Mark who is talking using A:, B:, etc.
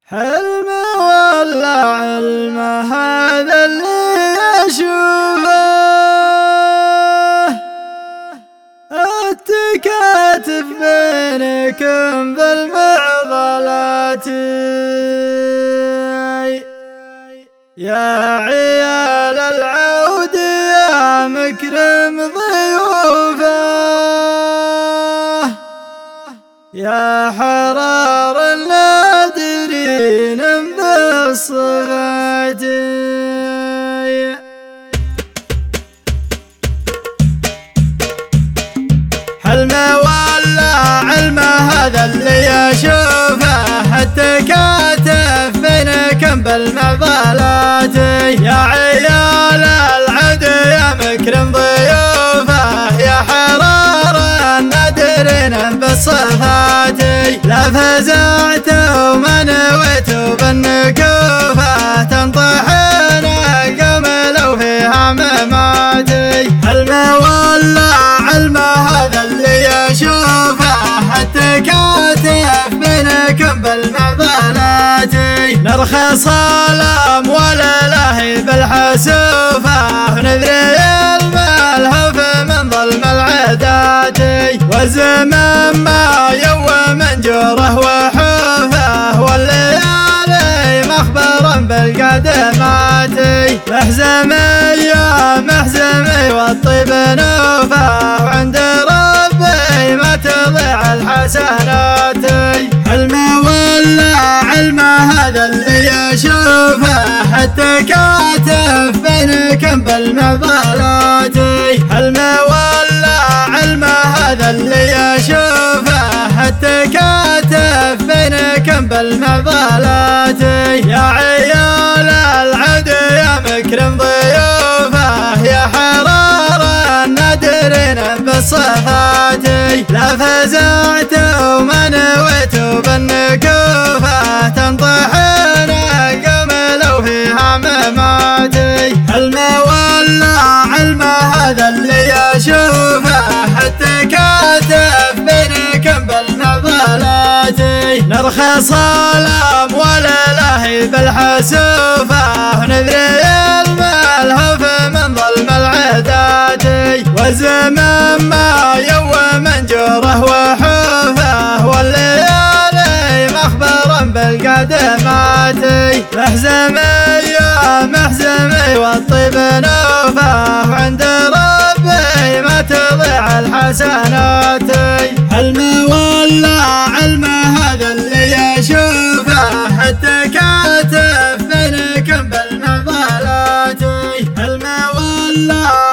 A: حلم ولا علم هذا اللي أشوفه، التكاتف بينكم بالمعضلات يا عيال العود يا مكرم ضيوفه، يا حرار النادرين بالصفات. حلم ولا علم هذا اللي أشوفه، التكاتف بينكم بالمعضلات يا عيال العود يا مكرم ضيوفه، يا حرار النادرين بالصفات. لا فزعت وما نويت بالنكوفة، تنطحن القوم لو فيها مماتي. حلم ولا علم هذا اللي أشوفه، التكاتف بينكم بالمعضلات نرخص الأموال لهي بالحسوفة، ونذري الملهف من ظلم العدات، والزمان ما يوم من جوره وحوفه، والليالي مخبرا بالقدمات. محزمي يا محزمي والطيب نوفه، وعند ربي ما تضيع الحسنات. حلم ولا علم هذا اللي أشوفه، التكاتف بينكم بالمعضلات. حلم ولا علم هذا اللي أشوفه، التكاتف بينكم بالمعضلات يا عيال العود يا مكرم ضيوفه، يا حرار النادرين بالصفات. لا فزعت وما نويت بالنكوفة، تنطحن القوم لو فيها مماتي. حلم ولا علم هذا اللي أشوفه، التكاتف بينكم بالمعضلات نرخص الأموال لهي بالحسوفة، ونذري الملهف من ظلم العدات، والزمان ما يوم من جوره وحوفه، والليالي مخبرا بالقدمات. محزمي يا محزمي والطيب نوفه، وعند ربي ما تضيع الحسنات. حلم ولا علم هذا اللي أشوفه، التكاتف بينكم بالمعضلات. حلم ولا